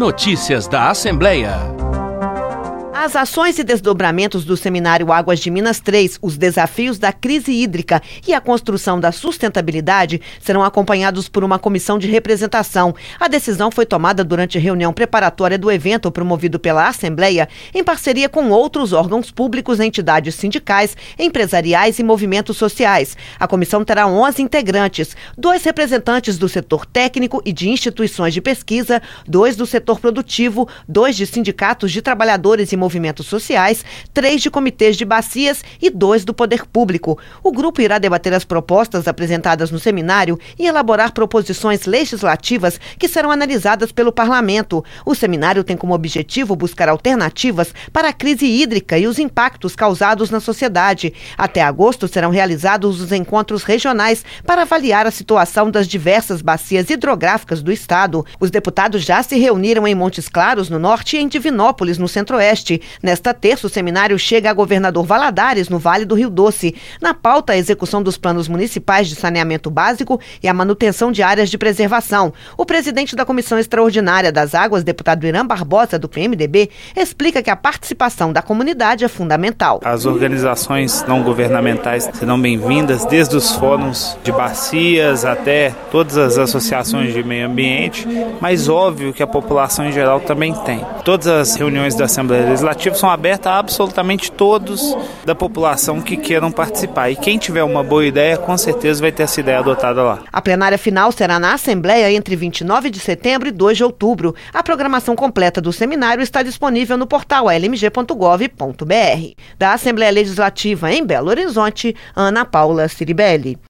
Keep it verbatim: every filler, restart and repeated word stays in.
Notícias da Assembleia. As ações e desdobramentos do Seminário Águas de Minas três, os desafios da crise hídrica e a construção da sustentabilidade serão acompanhados por uma comissão de representação. A decisão foi tomada durante a reunião preparatória do evento promovido pela Assembleia, em parceria com outros órgãos públicos, entidades sindicais, empresariais e movimentos sociais. A comissão terá onze integrantes, dois representantes do setor técnico e de instituições de pesquisa, dois do setor produtivo, dois de sindicatos de trabalhadores e movimentos sociais, três de comitês de bacias e dois do poder público. O grupo irá debater as propostas apresentadas no seminário e elaborar proposições legislativas que serão analisadas pelo parlamento. O seminário tem como objetivo buscar alternativas para a crise hídrica e os impactos causados na sociedade. Até agosto serão realizados os encontros regionais para avaliar a situação das diversas bacias hidrográficas do estado. Os deputados já se reuniram em Montes Claros, no norte, e em Divinópolis, no centro-oeste. Nesta terça, o seminário chega a Governador Valadares, no Vale do Rio Doce. Na pauta, a execução dos planos municipais de saneamento básico e a manutenção de áreas de preservação. O presidente da Comissão Extraordinária das Águas, deputado Irã Barbosa, do P M D B, explica que a participação da comunidade é fundamental. As organizações não governamentais serão bem-vindas, desde os fóruns de bacias até todas as associações de meio ambiente, mas óbvio que a população em geral também tem. Todas as reuniões da Assembleia Legislativa são abertas a absolutamente todos da população que queiram participar. E quem tiver uma boa ideia, com certeza vai ter essa ideia adotada lá. A plenária final será na Assembleia entre vinte e nove de setembro e dois de outubro. A programação completa do seminário está disponível no portal a l m g ponto gov ponto b r. Da Assembleia Legislativa em Belo Horizonte, Ana Paula Ciribelli.